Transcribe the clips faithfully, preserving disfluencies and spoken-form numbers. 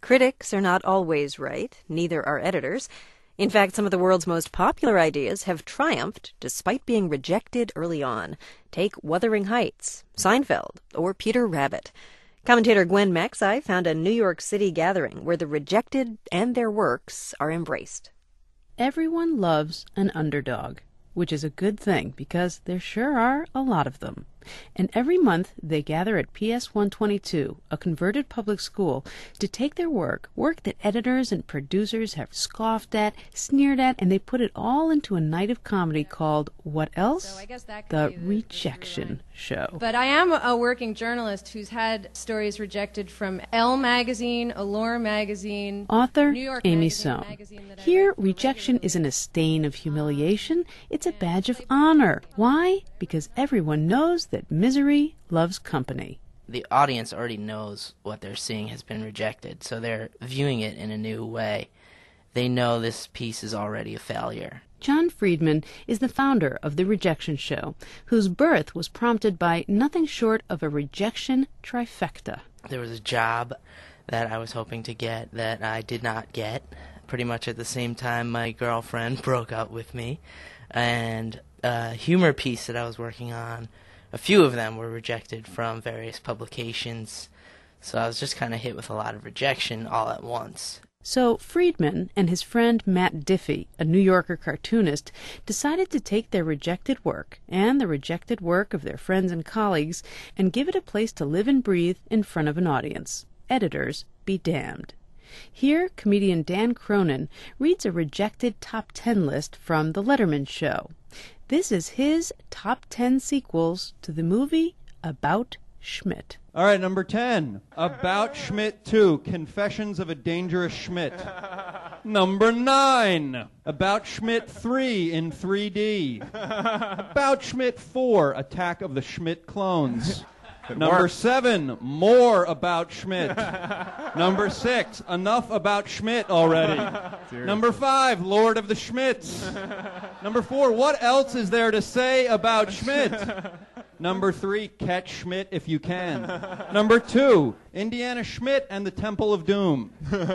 Critics are not always right, neither are editors. In fact, some of the world's most popular ideas have triumphed despite being rejected early on. Take Wuthering Heights, Seinfeld, or Peter Rabbit. Commentator Gwen Macsai found a New York City gathering where the rejected and their works are embraced. Everyone loves an underdog, which is a good thing because there sure are a lot of them. And every month they gather at P S one twenty-two, a converted public school, to take their work, work that editors and producers have scoffed at, sneered at, and they put it all into a night of comedy called, what else? So I guess that could The be the- Rejection Show. But I am a working journalist who's had stories rejected from Elle magazine, Allure magazine, Author New York Amy magazine, Sohn. magazine that I Here, write for rejection regularly. isn't a stain of humiliation, it's a badge of honor. Why? Because everyone knows that misery loves company. The audience already knows what they're seeing has been rejected, so they're viewing it in a new way. They know this piece is already a failure. John Friedman is the founder of The Rejection Show, whose birth was prompted by nothing short of a rejection trifecta. There was a job that I was hoping to get that I did not get. Pretty much at the same time my girlfriend broke up with me. And a humor piece that I was working on, a few of them were rejected from various publications. So I was just kind of hit with a lot of rejection all at once. So Friedman and his friend Matt Diffee, a New Yorker cartoonist, decided to take their rejected work and the rejected work of their friends and colleagues and give it a place to live and breathe in front of an audience. Editors be damned. Here, comedian Dan Cronin reads a rejected top ten list from The Letterman Show. This is his top ten sequels to the movie About Schmidt. All right, number ten, About Schmidt two, Confessions of a Dangerous Schmidt. Number nine, About Schmidt three in three D. About Schmidt four, Attack of the Schmidt Clones. Number seven, More About Schmidt. Number six, Enough About Schmidt Already. Number five, Lord of the Schmidts. Number four, What Else Is There to Say About Schmidt? Number three, Catch Schmidt If You Can. Number two, Indiana Schmidt and the Temple of Doom.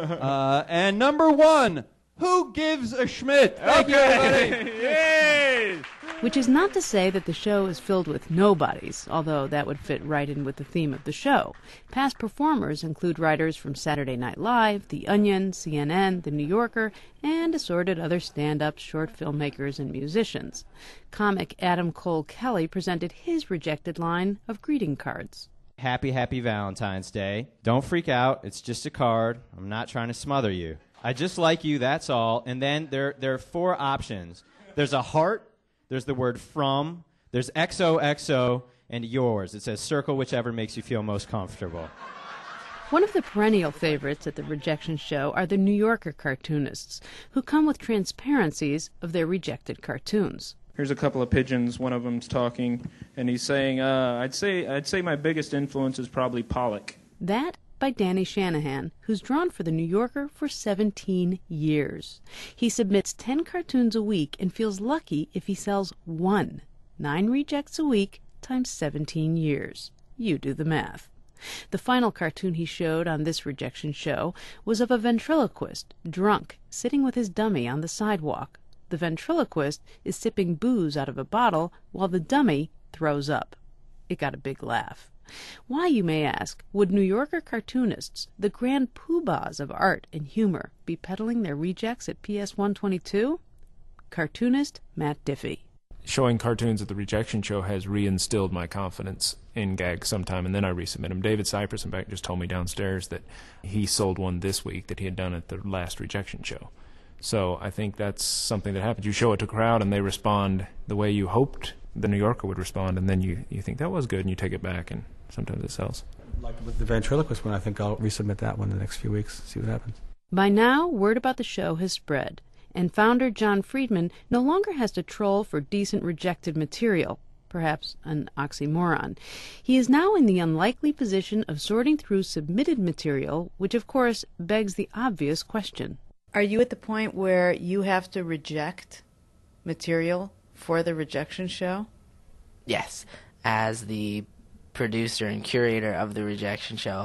Uh, and number one, Who Gives a Schmidt? Thank you, everybody. Yay! Which is not to say that the show is filled with nobodies, although that would fit right in with the theme of the show. Past performers include writers from Saturday Night Live, The Onion, C N N, The New Yorker, and assorted other stand-ups, short filmmakers, and musicians. Comic Adam Cole Kelly presented his rejected line of greeting cards. Happy, happy Valentine's Day. Don't freak out. It's just a card. I'm not trying to smother you. I just like you, that's all. And then there, there are four options. There's a heart. There's the word from, there's X O X O, and yours. It says circle whichever makes you feel most comfortable. One of the perennial favorites at the Rejection Show are the New Yorker cartoonists, who come with transparencies of their rejected cartoons. Here's a couple of pigeons. One of them's talking, and he's saying, uh, "I'd say, I'd say my biggest influence is probably Pollock." That by Danny Shanahan, who's drawn for the New Yorker for seventeen years. He submits ten cartoons a week and feels lucky if he sells one. Nine rejects a week times seventeen years. You do the math. The final cartoon he showed on this Rejection Show was of a ventriloquist, drunk, sitting with his dummy on the sidewalk. The ventriloquist is sipping booze out of a bottle while the dummy throws up. It got a big laugh. Why, you may ask, would New Yorker cartoonists, the grand poobahs of art and humor, be peddling their rejects at P S one twenty-two? Cartoonist Matt Diffee. Showing cartoons at the Rejection Show has reinstilled my confidence in gags sometime, and then I resubmit them. David Cypress, in fact, just told me downstairs that he sold one this week that he had done at the last Rejection Show. So I think that's something that happens. You show it to a crowd, and they respond the way you hoped the New Yorker would respond, and then you, you think that was good, and you take it back, and sometimes it sells. Like with the ventriloquist one, I think I'll resubmit that one in the next few weeks, see what happens. By now, word about the show has spread, and founder John Friedman no longer has to troll for decent rejected material, perhaps an oxymoron. He is now in the unlikely position of sorting through submitted material, which of course begs the obvious question. Are you at the point where you have to reject material for the Rejection Show? Yes. As the producer and curator of the Rejection Show,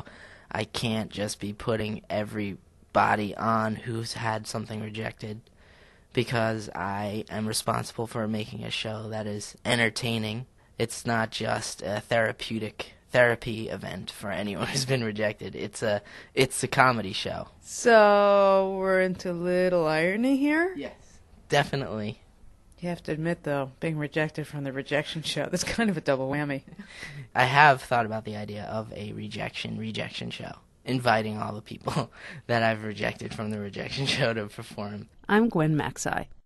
I can't just be putting everybody on who's had something rejected, because I am responsible for making a show that is entertaining. It's not just a therapeutic therapy event for anyone who's been rejected. It's a it's a comedy show. So we're into little irony here? Yes. Definitely. You have to admit, though, being rejected from the rejection show, that's kind of a double whammy. I have thought about the idea of a rejection rejection show, inviting all the people that I've rejected from the rejection show to perform. I'm Gwen Macsai.